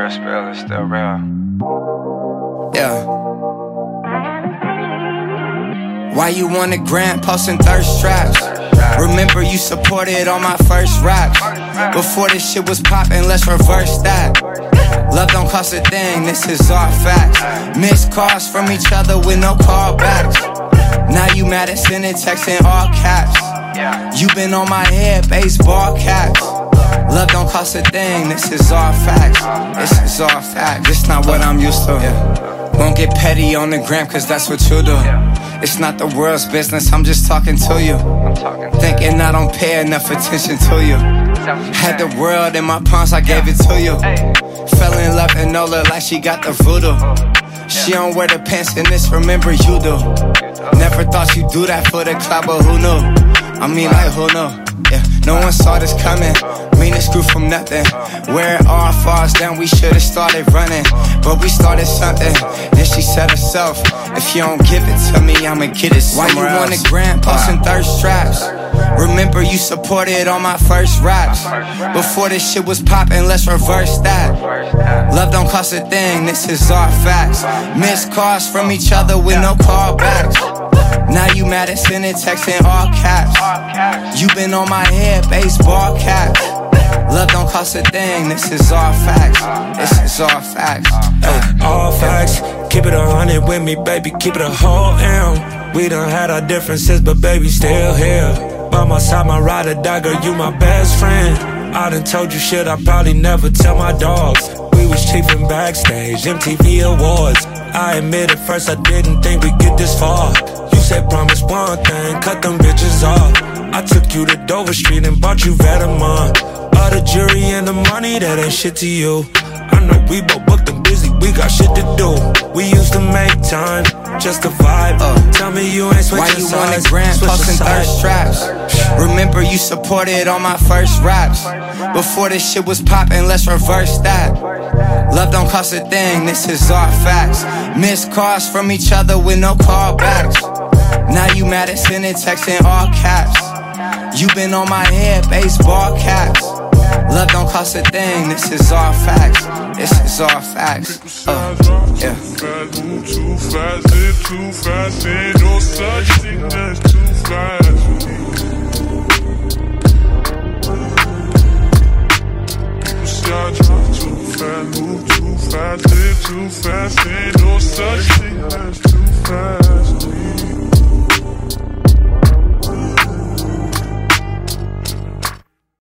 real spill is still real. Yeah. Why you on the gram posting thirst traps? Remember you supported all my first raps. Before this shit was poppin', let's reverse that. Love don't cost a thing, this is all facts. Missed calls from each other with no callbacks. Now you mad at sending texts in all caps. You been on my head, baseball caps. Love don't cost a thing, this is all facts. This is all facts, this not what I'm used to. Won't get petty on the gram cause that's what you do. It's not the world's business, I'm just talking to you. Thinking I don't pay enough attention to you. Had the world in my palms, I gave it to you. Fell in love and no look like she got the voodoo. She don't wear the pants in this, remember you do. Never thought you'd do that for the club, but who knew? I mean like who knew? Yeah, no one saw this coming. Meanest grew from nothing. Where it all falls down, we should've started running, but we started something. Then she said herself, if you don't give it to me, I'ma get it somewhere else. Why you on the gram posting thirst traps? Remember you supported all my first raps. Before this shit was poppin', let's reverse that. Love don't cost a thing, this is all facts. Missed calls from each other with no callbacks. Now you mad at sending texts in all caps. You been on my head, baseball caps. Love don't cost a thing, this is all facts. This is all facts. All facts, keep it 100 with me, baby, keep it a whole M. We done had our differences, but baby, still here. By my side, my ride or die, girl, you my best friend. I done told you shit I probably never tell my dogs. We was chiefin' backstage, MTV Awards. I admit at first I didn't think we'd get this far. You said promise one thing, cut them bitches off. I took you to Dover Street and bought you Vetements. All the jury and the money, that ain't shit to you. I know we both booked and busy, we got shit to do. We used to make time, just a vibe. Tell me you ain't switching sides. Why you on the gram posting thirst traps? Remember you supported all my first raps. Before this shit was poppin', let's reverse that. Love don't cost a thing, this is all facts. Missed calls from each other with no callbacks. Now you mad at sending texts in all caps. You been on my head, baseball caps. Love don't cost a thing, this is all facts. This is all facts. Yeah. Move too fast, live too fast. Ain't no such thing as too fast. People say I drive too fast, move too fast, live too fast.